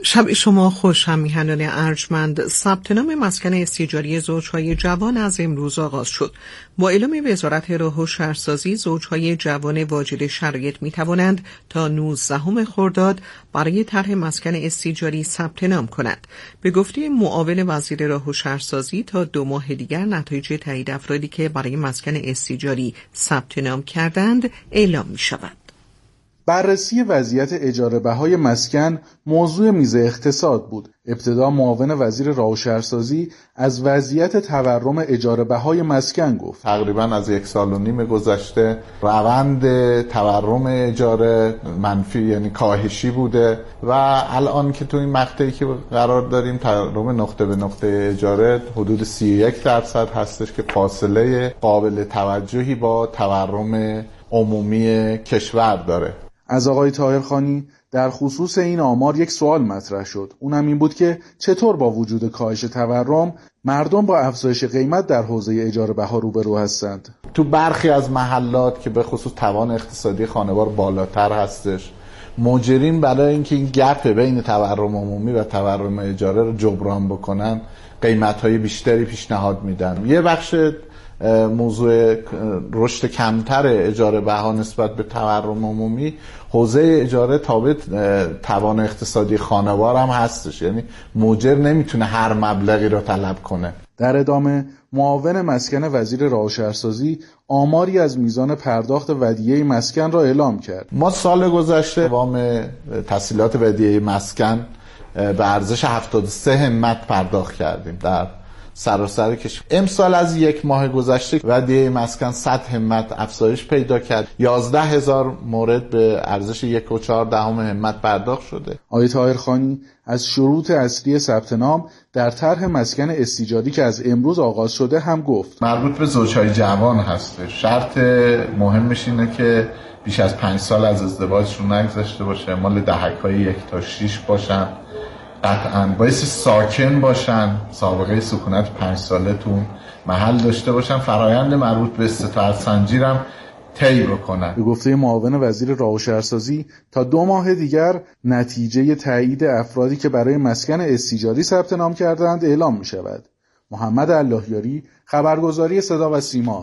شب شما خوش همیهنان ارجمند. ثبت نام مسکن استیجاری زوجهای جوان از امروز آغاز شد. با اعلام وزارت راه و شهرسازی، زوجهای جوان واجد شرایط می توانند تا 19 خرداد برای طرح مسکن استیجاری ثبت نام کنند. به گفته معاون وزیر راه و شهرسازی، تا 2 ماه دیگر نتایج تایید افرادی که برای مسکن استیجاری ثبت نام کردند اعلام می شود. بررسی وضعیت اجاره بهای مسکن موضوع میز اقتصاد بود. ابتدا معاون وزیر راه و شهرسازی از وضعیت تورم اجاره بهای مسکن گفت. تقریبا از 1.5 سال گذشته روند تورم اجاره منفی، یعنی کاهشی بوده و الان که تو این مقطعی که قرار داریم تورم نقطه به نقطه اجاره حدود 31% هستش که فاصله قابل توجهی با تورم عمومی کشور داره. از آقای طاهرخانی در خصوص این آمار یک سوال مطرح شد. اونم این بود که چطور با وجود کاهش تورم مردم با افزایش قیمت در حوزه اجاره بها روبرو هستند. تو برخی از محلات که به خصوص توان اقتصادی خانوار بالاتر هستش، مجرین برای اینکه این گپ بین تورم عمومی و تورم اجاره رو جبران بکنن قیمت‌های بیشتری پیشنهاد میدن. یه بخش موضوع رشد کمتر اجاره بها نسبت به تورم عمومی حوزه اجاره تابع توان اقتصادی خانوار هم هستش، یعنی مجر نمیتونه هر مبلغی رو طلب کنه. در ادامه معاون مسکن وزیر راه و شهرسازی آماری از میزان پرداخت ودیعه مسکن را اعلام کرد. ما سال گذشته وام تسهیلات ودیعه مسکن به ارزش 73 همت پرداخت کردیم در سراسر کشور. امسال از 1 ماه گذشته ودیعه مسکن 100 همت افزایش پیدا کرد. 11,000 مورد به ارزش 1.4 همت پرداخت شده. آقای طاهرخانی از شروط اصلی ثبت نام در طرح مسکن استیجاری که از امروز آغاز شده هم گفت. مربوط به زوجهای جوان هسته. شرط مهمش اینه که بیش از 5 سال از ازدواجشون نگذشته باشه، مال دهک‌های 1 تا 6 باشن، قطعاً بایستی ساکن باشن، سابقه سکونت 5 ساله تو محل داشته باشن، فرایند مربوط به استطاعت سنجی رو طی بکنن. به گفته معاون وزیر راه و شهرسازی تا 2 ماه دیگر نتیجه تایید افرادی که برای مسکن استیجاری ثبت نام کردند اعلام می شود. محمد اللهیاری، خبرگزاری صدا و سیما.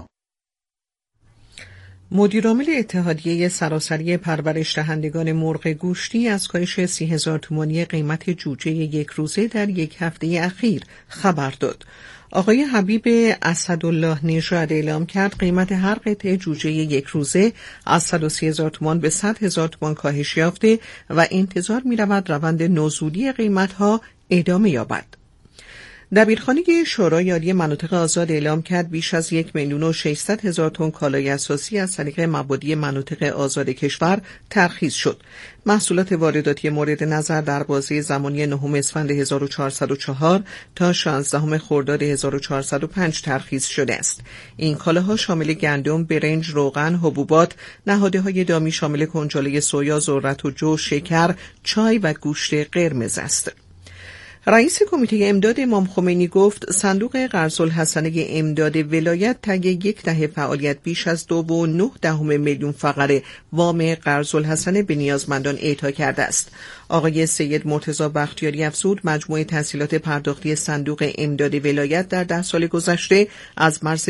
مدیرعامل اتحادیه سراسری پرورش دهندگان مرغ گوشتی از کاهش 30,000 تومانی قیمت جوجه 1 روزه در 1 هفته اخیر خبر داد. آقای حبیب اسدالله نژاد اعلام کرد قیمت هر قطعه جوجه 1 روزه از 130,000 تومان به 100,000 تومان کاهش یافته و انتظار می‌رود روند نزولی قیمت‌ها ادامه یابد. دبیرخانه شورای عالی مناطق آزاد اعلام کرد بیش از 1,600,000 تن کالای اساسی از طریق مبادی مناطق آزاد کشور ترخیص شد. محصولات وارداتی مورد نظر در بازه زمانی 9 اسفند 1404 تا 16 خرداد 1405 ترخیص شده است. این کالاها شامل گندم، برنج، روغن، حبوبات، نهادهای دامی شامل کنجاله سویا، ذرت و جو، شکر، چای و گوشت قرمز است. رئیس کمیته امداد امام خمینی گفت صندوق قرض‌الحسنه امداد ولایت طی 1 دهه فعالیت بیش از 2.9 میلیون فقره وام قرض‌الحسنه به نیازمندان اعطا کرده است. آقای سید مرتضی بختیاری افزود مجموع تسهیلات پرداختی صندوق امداد ولایت در 10 سال گذشته از مرز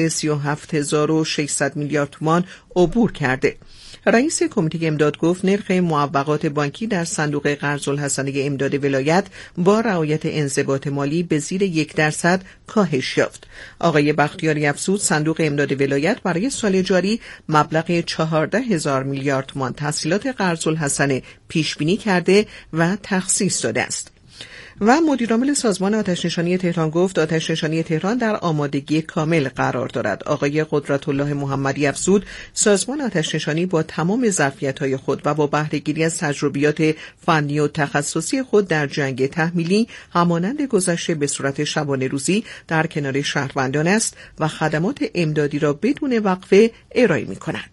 37,600 میلیارد تومان عبور کرده. رئیس کمیته امداد گفت نرخ معوقات بانکی در صندوق قرض‌الحسنه امداد ولایت با رعایت انضباط مالی به زیر 1% کاهش یافت. آقای بختیاری افزود صندوق امداد ولایت برای سال جاری مبلغ 14,000 میلیارد تومان تسهیلات قرض‌الحسنه پیش بینی کرده و تخصیص داده است. و مدیرعامل سازمان آتش‌نشانی تهران گفت آتش‌نشانی تهران در آمادگی کامل قرار دارد. آقای قدرت‌الله محمدی افزود سازمان آتش‌نشانی با تمام ظرفیت‌های خود و با بهره‌گیری از تجربیات فنی و تخصصی خود در جنگ تحمیلی همانند گذشته به صورت شبانه روزی در کنار شهروندان است و خدمات امدادی را بدون وقفه ارائه می‌کند.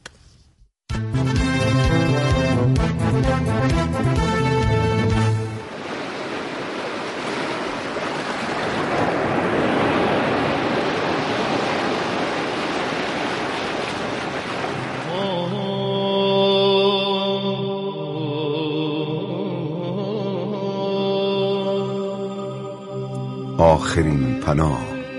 آخرین پناه.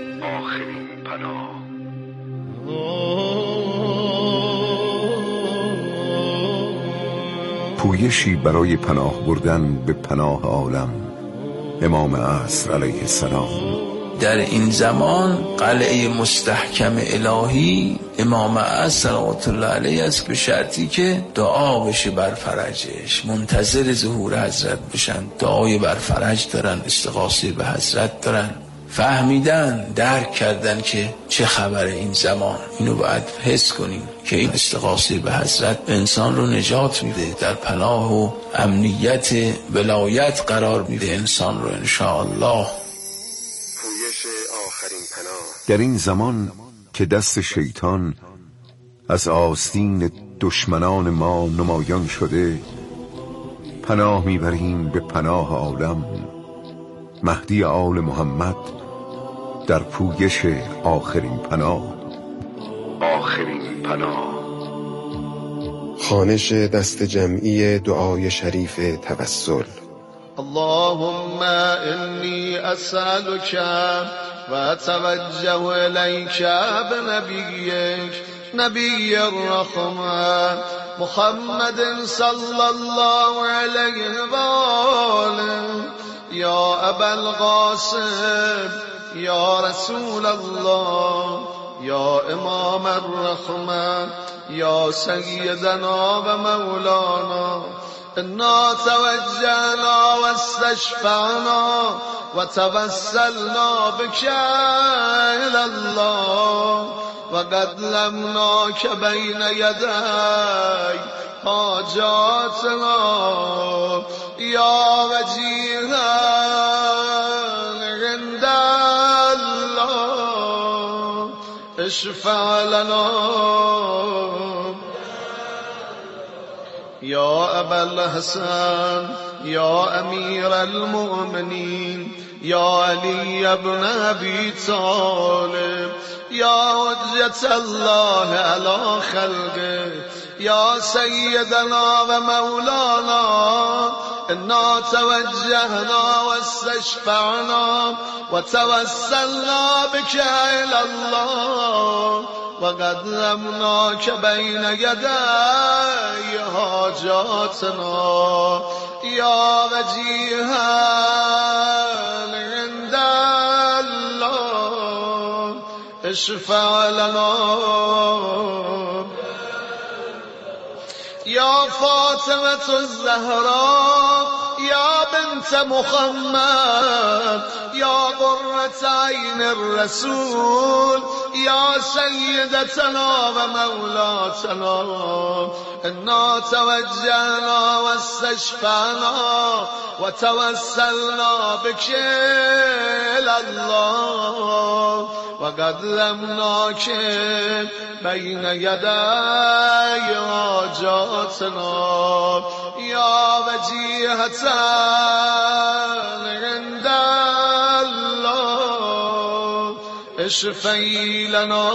پویشی برای پناه بردن به پناه عالم. امام عصر علیه السلام. در این زمان قلعه مستحکم الهی امام عصر صلوات الله علیه است، به شرطی که دعا بشه بر فرجش، منتظر ظهور حضرت بشن، دعای بر فرج دارن، استغاثه به حضرت دارن. فهمیدن، درک کردن که چه خبره این زمان. اینو باید حس کنیم که این استغاثه به حضرت انسان رو نجات میده، در پناه و امنیت ولایت قرار میده انسان رو انشاءالله. در این زمان که دست شیطان از آستین دشمنان ما نمایان شده، پناه میبریم به پناه عالم. مهدی آل محمد در پویش آخرین پناه. خوانش دست جمعی دعای شریف توسل. اللهم انی اسألک و اتوجه الیک بنبیک نبی الرحمة محمد صلی الله علیه و آله. یا ابا القاسم یا رسول الله یا امام الرحمة یا سیدنا و مولانا، انا توجهنا و استشفعنا و توسلنا بك الى الله و قدمناک بین یدی حاجاتنا یا وجیها عند الله اشفع لنا. یا ابا الحسن یا امیر المؤمنین یا علی ابن ابی طالب یا حجت الله علی خلقه یا سیدنا و مولانا، انا توجهنا و استشفعنا و توسلنا بك الى الله و قدمناک بین یدی حاجاتنا یا وجیها عند الله اشفع لنا. یا فاطمة الزهراء یا بنت محمد یا قرة عین الرسول یا سیدتنا و مولاتنا، انا توجهنا و استشفعنا و توسلنا بك الى الله و قدمناک بین یدی حاجاتنا یا وجیهة عند الله اشفعی لنا.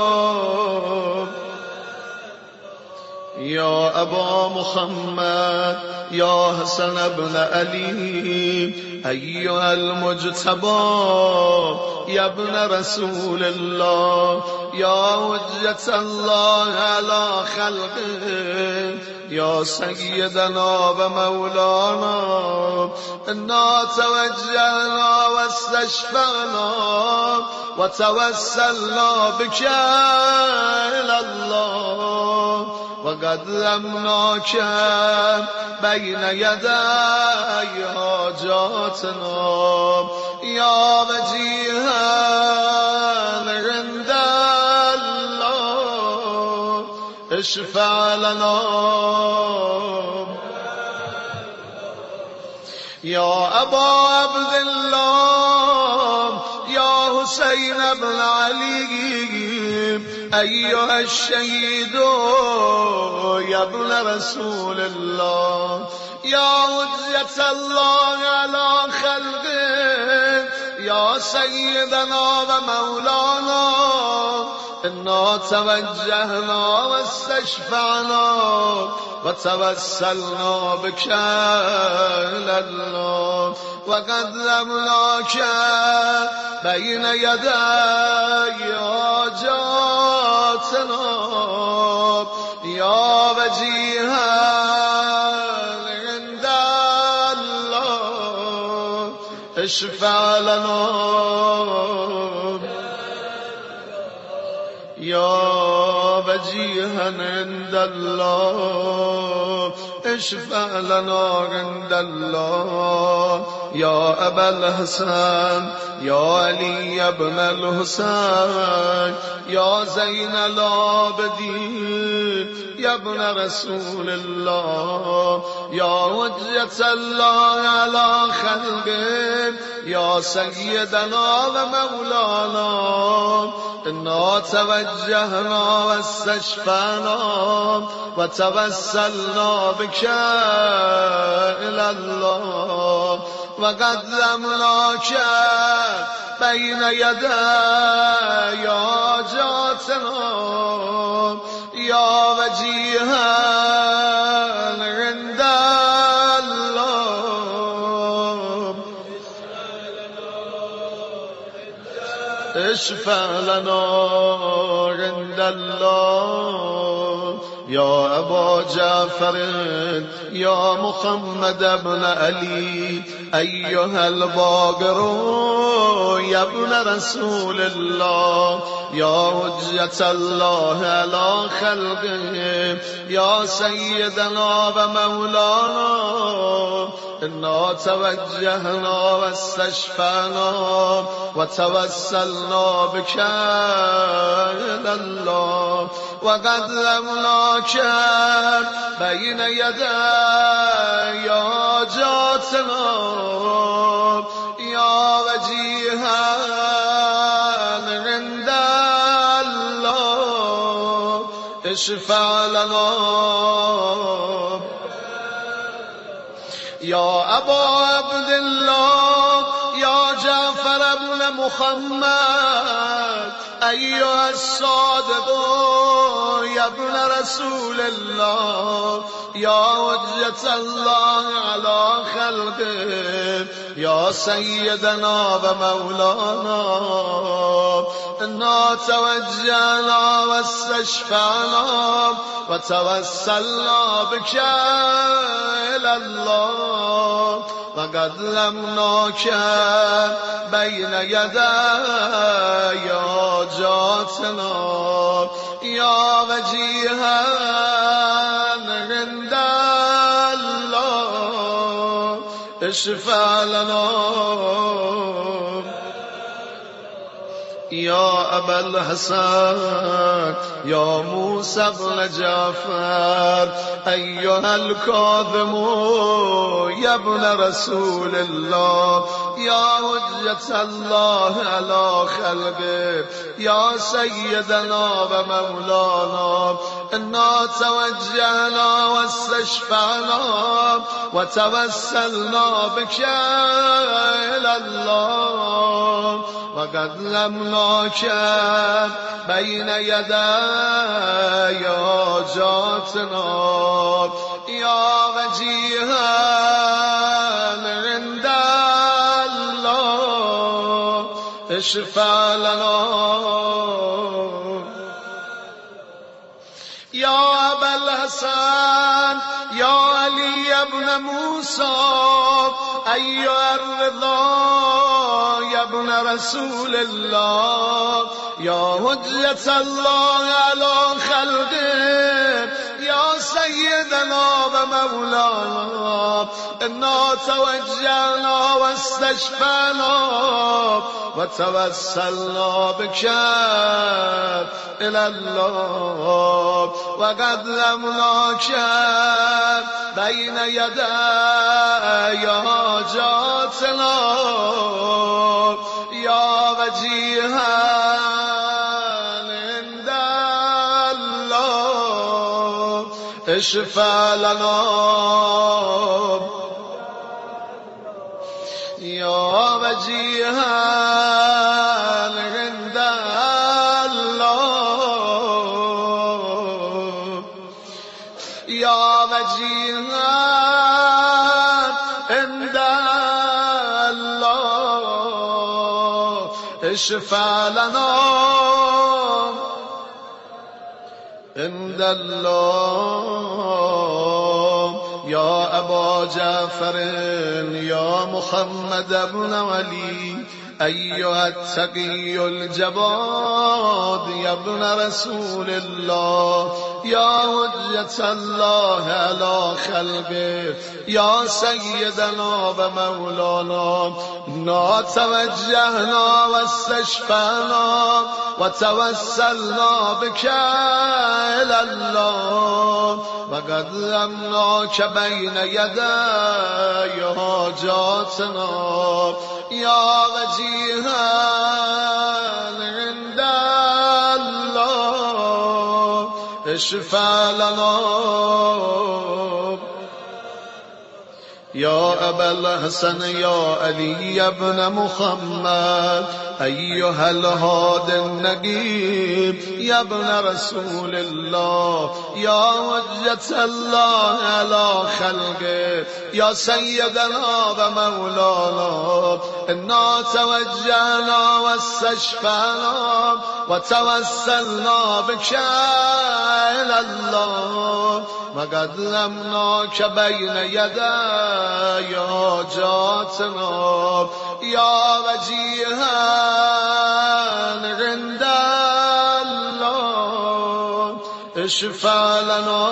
یا ابا محمد یا حسن ابن علی ایها المجتبی یا ابن رسول الله یا حجت الله علی خلقه یا سیدنا و مولانا، انا توجهنا و استشفعنا و توسلنا بك الى الله و قدمناک بین یدی حاجاتنا یا وجیها عند الله اشفع لنا. یا ابا عبدالله یا حسین بن علی ایها الشهید یا ابن رسول الله یا حجت الله علی خلقه یا سیدنا و مولانا، إنا توجهنا واستشفعنا وتوسلنا بك إلى الله وقدمناك بين يدي حاجاتنا يا وجيها عند الله اشفع لنا يا وجيها عند الله اشفع لنا عند الله يا أبا الحسن يا علي بن الحسين يا زين العابدين يا ابن رسول الله يا حجة الله على خلقه يا سيدنا ومولانا إنا توجهنا واستشفعنا وتوسلنا بك إلى الله وقدمناك بين يدي حاجاتنا يا وجيها عند الله اشفع لنا عند الله يا أبا جعفر يا محمد بن علي أيها الباقر يا ابن رسول الله يا حجة الله على خلقه يا سيدنا ومولانا إنا توجهنا واستشفعنا وتوسلنا بك إلى الله وقدمناك بين يدي حاجاتنا يا وجيها عند الله اشفع لنا يا أبا عبد الله يا جعفر بن محمد أيها الصادق يا ابن رسول الله يا حجة الله على خلقه يا سيدنا ومولانا إنا توجهنا واستشفعنا وتوسلنا بك إلى الله وقدمناك بين يدي حاجاتنا يا وجيها عند الله اشفع لنا يا أبا الحسن يا موسى بن جعفر أيها الكاظم يا ابن رسول الله يا حجة الله على خلقه يا سيدنا ومولانا إنا توجهنا واستشفعنا وتوسلنا بك إلى الله وقدمناك بين يدي حاجاتنا يا وجيها عند الله اشفع لنا يا أبا الحسن يا علي بن موسى أيها الرضا يا ابن رسول الله يا حجة الله على خلقه يا سيدنا ومولانا إنا توجهنا واستشفعنا وتوسلنا بك إلى الله وقدمناك بين يدي حاجاتنا يا وجيها عند الله اشفع لنا يا وجيها عند الله وجيها عند الله اشفع لنا عند الله يا أبا جعفر يا محمد بن علي أيها التقي الجواد يا ابن رسول الله يا حجة الله على خلقه يا سيدنا ومولانا إنا توجهنا واستشفعنا وتوسلنا بك إلى الله وقدمناك بين يدي حاجاتنا يا وجيها عند الله اشفع لنا يا أبا الحسن يا علي بن محمد أيها الهادي النجيب يا ابن رسول الله يا حجة الله على خلقه يا سيدنا ومولانا إنا توجهنا واستشفعنا وتوسلنا بك إلى الله وقدمناك بين يدي حاجاتنا يا وجيها عند الله اشفع لنا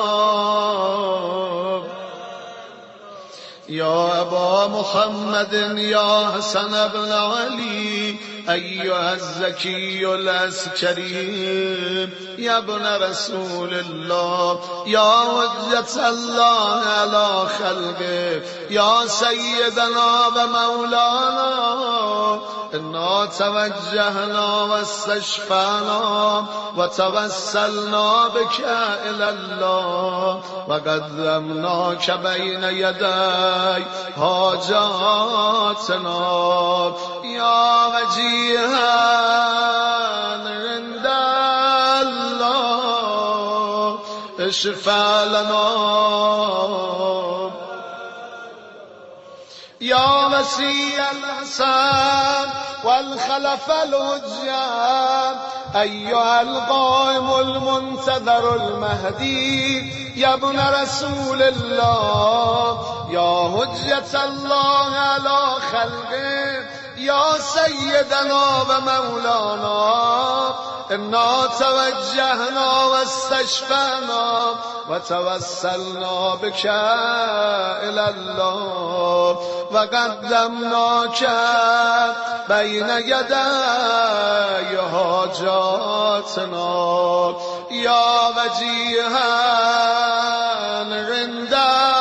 يا أبا محمد يا حسن بن علي أيها الزكي العسكري يا ابن رسول الله يا حجة الله على خلقه يا سيدنا ومولانا إنا توجهنا واستشفعنا وتوسلنا بك إلى الله وقدمناك بين يدي حاجاتنا يا وجيها عند الله اشفع لنا يا وسيع الحسن والخلف الهجان أيها القائم المنتظر المهدي يا ابن رسول الله يا حجة الله على خلقه يا سيدنا ومولانا إنا توجهنا واستشفعنا وتوسلنا بك إلى الله وقدمناك بين يدي حاجاتنا يا وجيها عند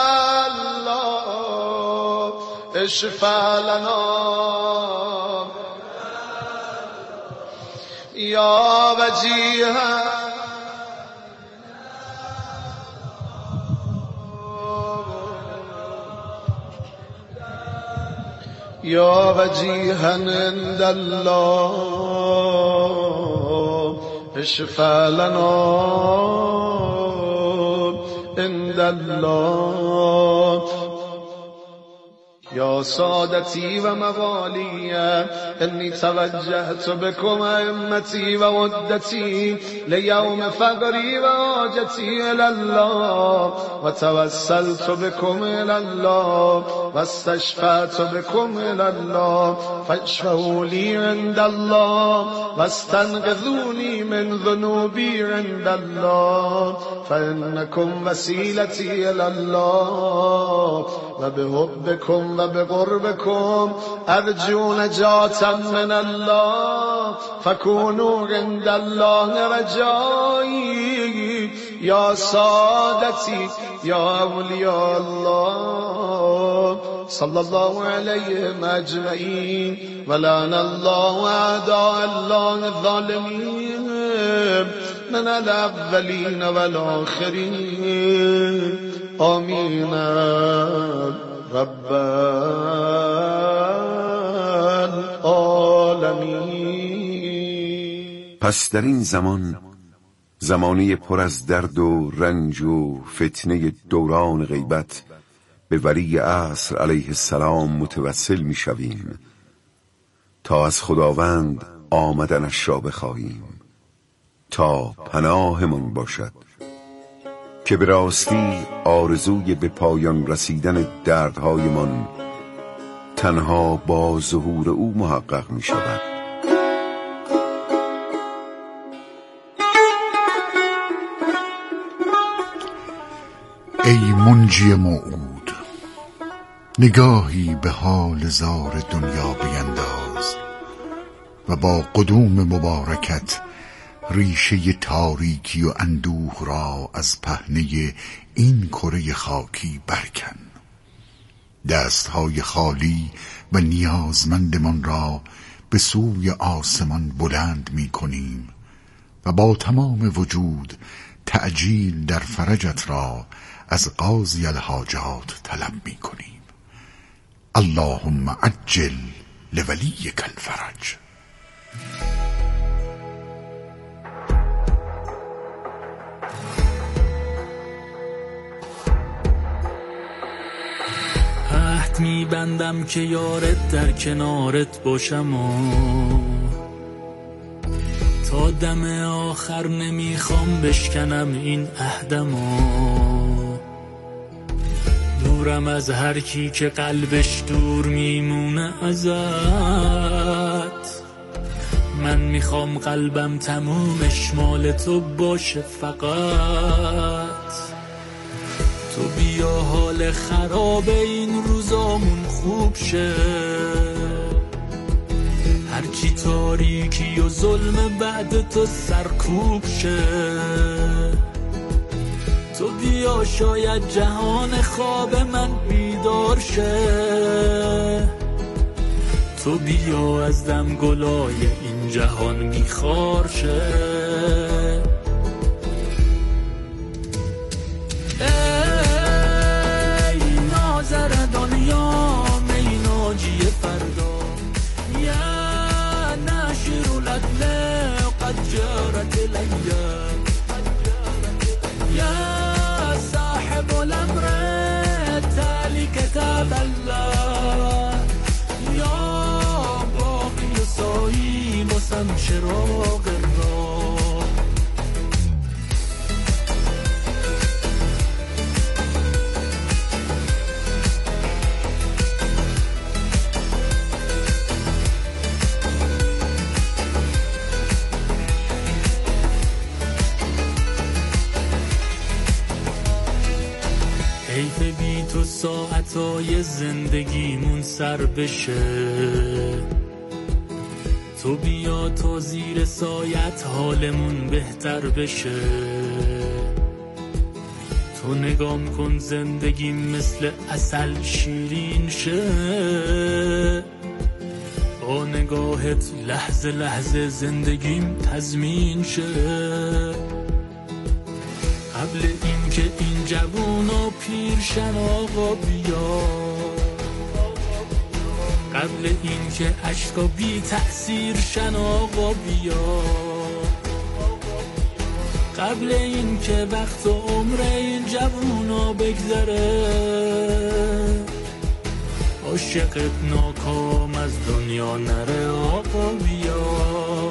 الله اشفع لنا يا وجيها يا وجيها عند الله اشفع لنا عند الله يا سادتي وموالي إني توجهت بكم أئمتي وودتي ليوم فقري وحاجتي إلى الله وتوسلت بكم إلى الله واستشفعت بكم إلى الله فاشفعوا لي عند الله واستنقذوني من ذنوبي عند الله فإنكم وسيلتي إلى الله وبحبكم وبقربكم أرجو نجاة من الله فكونوا عند الله رجائي يا سادتي يا أولياء الله صلى الله عليهم أجمعين ولعن الله أعداء الله الظالمين من الأولين والآخرين آمين رب العالمین. پس در این زمان زمانه پر از درد و رنج و فتنه دوران غیبت به ولی عصر علیه السلام متوسل می شویم تا از خداوند آمدنش را بخواهیم تا پناهمان باشد که به راستی آرزوی به پایان رسیدن دردهایمان تنها با ظهور او محقق می شود. ای منجی موعود، نگاهی به حال زار دنیا بینداز و با قدوم مبارکت ریشه تاریکی و اندوه را از پهنه این کره خاکی برکن. دستهای خالی و نیازمندمان را به سوی آسمان بلند می کنیم و با تمام وجود تعجیل در فرجت را از قاضی الحاجات طلب می کنیم. اللهم عجل لولیک الفرج. عهد می‌بندم که یارت در کنارت باشم و تا دم آخر نمیخوام بشکنم این عهدم و دورم از هر کی که قلبش دور میمونه ازت. من میخوام قلبم تمومش مال تو باشه فقط. تو بیا حال خراب این روزامون خوب شه، هرچی تاریکی و ظلم بعد تو سرکوب شه. تو بیا شاید جهان خواب من بیدار شه. تو بیا از دم گلای این جهان میخار شه. قد جرت الأيام يا صاحب الأمر تالي كتاب الله يا باقي صايم وسم شراغ الراه. حیف بی تو ساعتای زندگیمون سر بشه. تو بیا تا زیر سایت حالمون بهتر بشه. تو نگام کن زندگیم مثل عسل شیرین شه. با نگاهت لحظه لحظه زندگیم تضمین شه. قبل این که این جوون و پیرشن آقا بیا، قبل این که عشقا بی تأثیر شن آقا بیا، قبل این که وقت و عمر این جوونا بگذره. عاشقت ناکام از دنیا نره آقا بیا.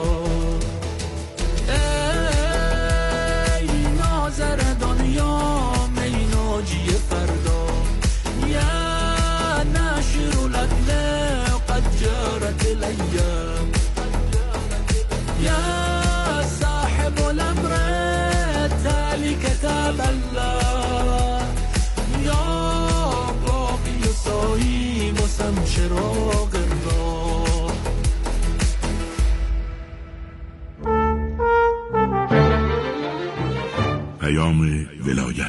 الأيام يا صاحب الأمر تالي كتاب الله يا باقي صايم وسم شراغ الراه. پیام ولایت.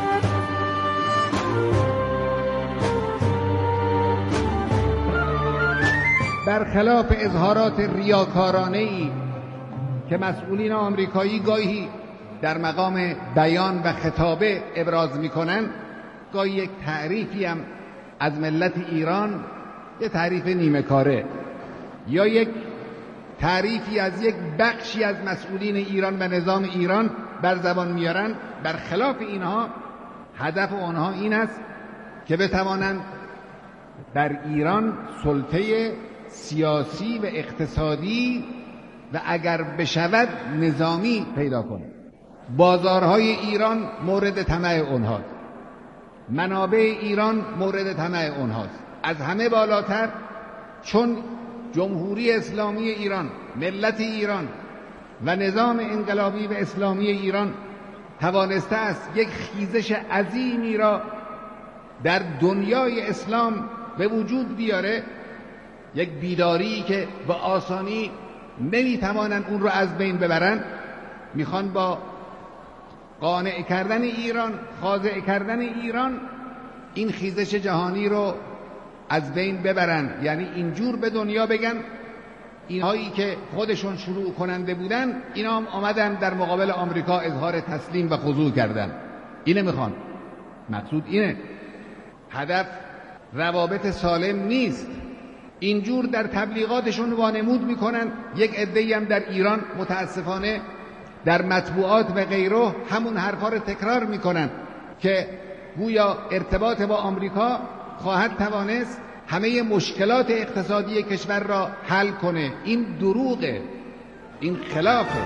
برخلاف اظهارات ریاکارانه‌ای که مسئولین آمریکایی گاهی در مقام بیان و خطابه ابراز می‌کنند، گاهی یک تعریفی هم از ملت ایران، یک تعریف نیمه کاره یا یک تعریفی از یک بخشی از مسئولین ایران و نظام ایران بر زبان میارن، برخلاف اینها هدف آنها این است که بتوانند در ایران سلطه سیاسی و اقتصادی و اگر بشود نظامی پیدا کنند. بازارهای ایران مورد طمع اونهاست، منابع ایران مورد طمع اونهاست. از همه بالاتر چون جمهوری اسلامی ایران، ملت ایران و نظام انقلابی و اسلامی ایران توانسته است یک خیزش عظیمی را در دنیای اسلام به وجود بیاره، یک بیداری که به آسانی نمیتوانند اون رو از بین ببرن، میخوان با قانع کردن ایران، خاضع کردن ایران این خیزش جهانی رو از بین ببرن. یعنی اینجور به دنیا بگن اینهایی که خودشون شروع کننده بودن اینا هم آمدن در مقابل آمریکا اظهار تسلیم و خضوع کردن. اینه میخوان، مقصود اینه. هدف روابط سالم نیست. اینجور در تبلیغاتشون وانمود میکنن. یک عده‌ای هم در ایران متاسفانه در مطبوعات و غیره همون حرفا رو تکرار میکنن که گویا ارتباط با آمریکا خواهد توانست همه مشکلات اقتصادی کشور را حل کنه. این دروغه، این خلافه.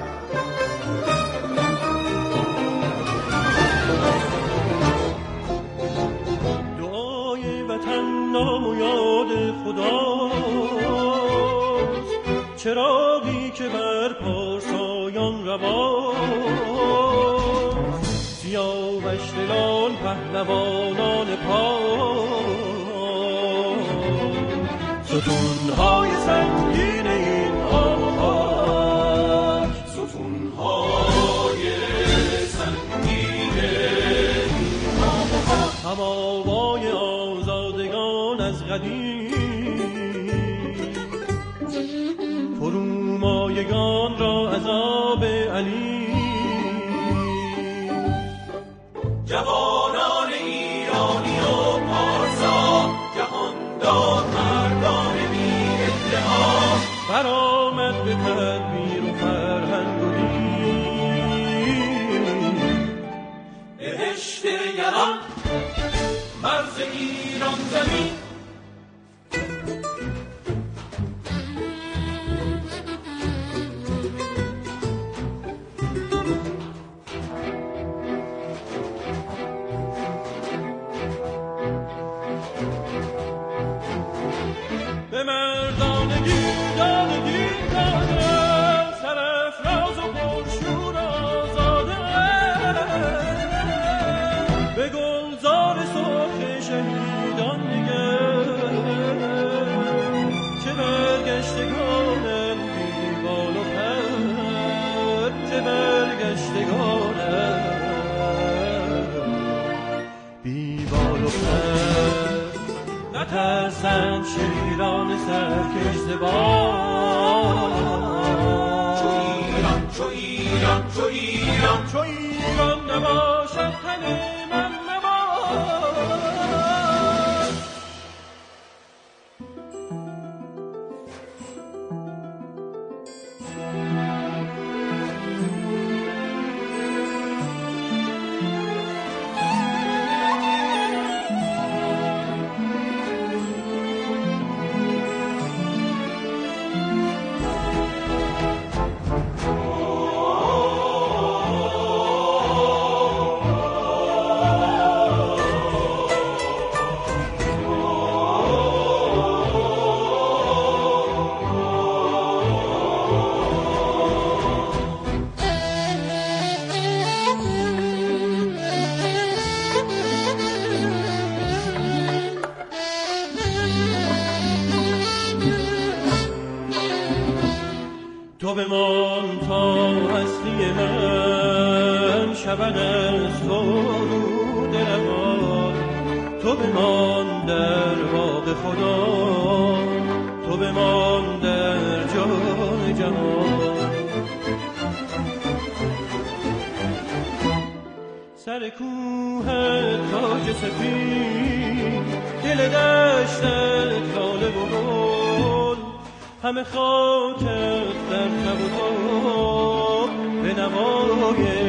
دعای وطن نام و یاد خداست، چراغی که بر پارسایان رواست، سیاوش دلان پهلوانان پاک، ستونهای سنگین این آهنگ، ستونهای سنگین این آهنگ، هم آوای آزادگان از قدیم، فرومایگان را عذاب علیم، جوانان ایرانی و پارسا، جهاندار مردان بی ادعا، برآمد به تدبیر و فرهنگ و دین، بهشت یلان مرز ایران زمین. به مردانگی دادگی داده، سرافراز و پرشور آزاده، به گلزار سرخ شهیدان نگر، چه برگشتگانم بی بال و پر، چه برگشتگانم بی بال و پر، نترسند شیران سرکش زبان، چو ایران چو ایران چو ایران چو ایران نباشد تن من نباشد. تو بمان تا هستی من شود از تو رود روان، تو بمان در باغ خدا، تو بمان در جان جهان، سر کوه تاج سفید، دل دشتت لاله و گل، همه خاکت در تب و تاب به نوای